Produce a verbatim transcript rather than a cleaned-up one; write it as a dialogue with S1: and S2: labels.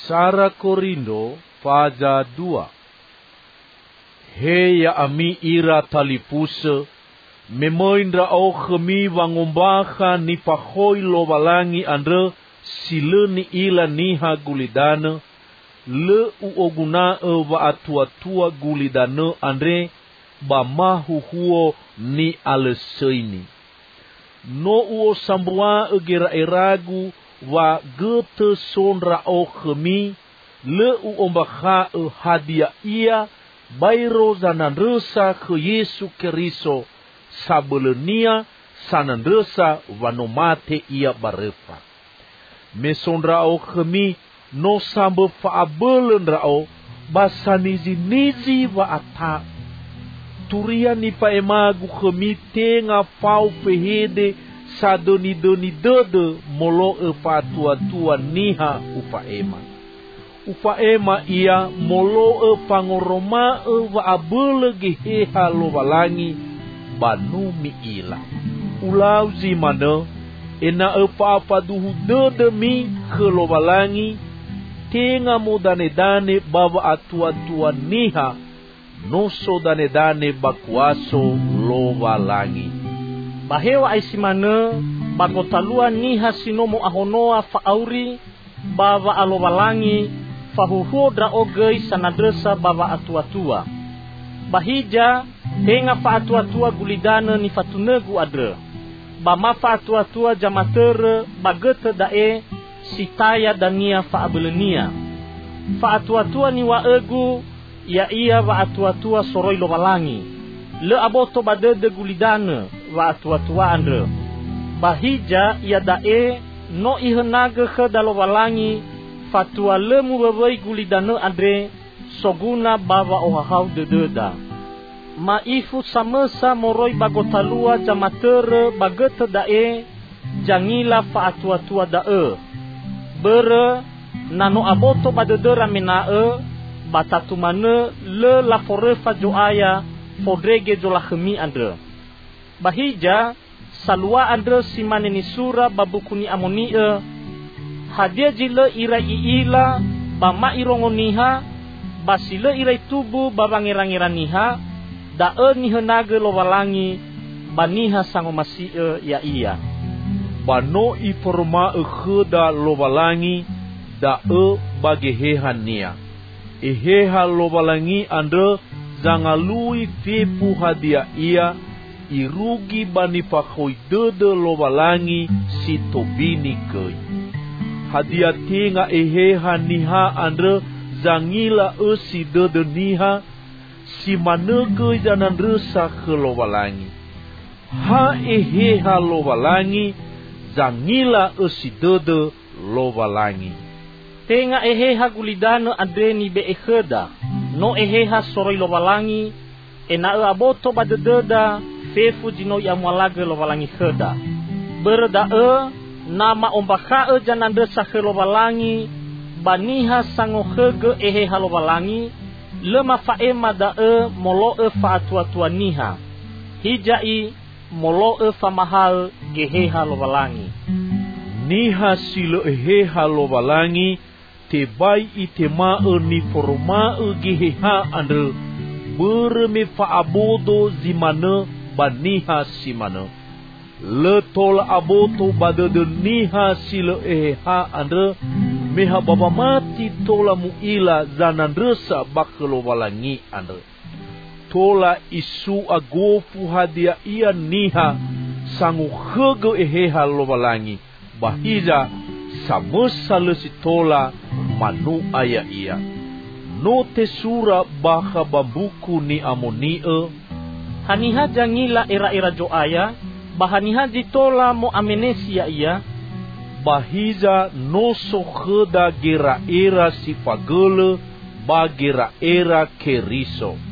S1: Sara Korindo faza dua. He ya ami ira talipuse, memoindra au khemi wangombaha ni pahoi lobalangi andre sile ni ila niha gulidana, le uoguna wa atua-tua gulidana andre ba mahu huo ni aleseini. No uo sambua egera eragu wa gete sonra o khemi, le uombaha e hadia ia bairo zanandresa ke Yesu Keriso sabelenia sanandresa wanomate ia barefa. Mesondra o khemi no sambe faabelen rao basanizi nizi wa ata. Turia ni paemagu khemi tenga fau pehede sadoni doni dode molo e fatua tua niha upaema. Upaema ia molo e pangoroma e wa abele geheha lobalangi banu mi ila. Ulau zimane ena e paapaduhu dode mi ke lobalangi tenga mo dane-dane baba atua-tua niha noso dane-dane bakuaso lobalangi.
S2: Bahewa aisimane bagotalua niha sinomo ahonoa faauri baba alobalangi fahuhuo dra ogei sanadresa baba atua-tua. Bahija henga fa atua-tua gulidana ni fatunegu adre. Bama fa atua-tua jamatere bagete dae sitaya dania fa abelenia. Fa atua-tua ni wa egu ya ia wa atua-tua soroi lobalangi. Le aboto badede gulidana wa atua-tua andre. Bahija ya dae no ihenage ke dalobalangi fatua lemu bawai gulidana andre soguna baba ohahau dededa. Maifu samesa moroi bagotalua jamatere bagete dae jangila fa atua-tua dae. Bere nano aboto badedera menae batatu mane le la forefa joaya fodrege jolahemi andre. Bahija salua andre simane ni sura babukuni amonie hadia jile ira iila bama irongoniha basile ira tubu babangerangiraniha dae nihenage lobalangi baniha sangomasi ya iya.
S1: Bano iforma ekheda lobalangi dae bageheha nia. Eheha lobalangi andre zangalui fepu hadia ia irugi bani pakoi dede lobalangi si tobini kei. Hadia tinga eheha niha andre zangila esi dede niha si manege janandresa ke lobalangi. Ha eheha lobalangi zangila esi dede lobalangi.
S2: Tenga eheha gulidana adreni be ekheda no eheha soroi lobalangi ena e aboto badededa fefu jino ya mwalage lobalangi kheda. Berda e nama ombaka e janandesa ke lobalangi baniha sango khege eheha lobalangi lema faema da e molo e fa atua-tua niha hijai molo e fa mahal geheha lobalangi.
S1: Niha silo eheha lobalangi te bai itema e ni forma e geheha andre berme fa abodo zimane baniha simane. Le tol aboto badede niha silo eheha andre meha baba mati tola muila zanandresa bakelobalangi andre. Tola isu agofu hadia ia niha sangu khege eheha lobalangi. Bahija samesa lesi tola manu aya ia. No tesura baha bambuku ni amonie.
S2: Haniha jangila era-era joaya bahaniha jitola mo amenesia ia.
S1: Bahija no sokheda gera era sifagele ba gera era Keriso.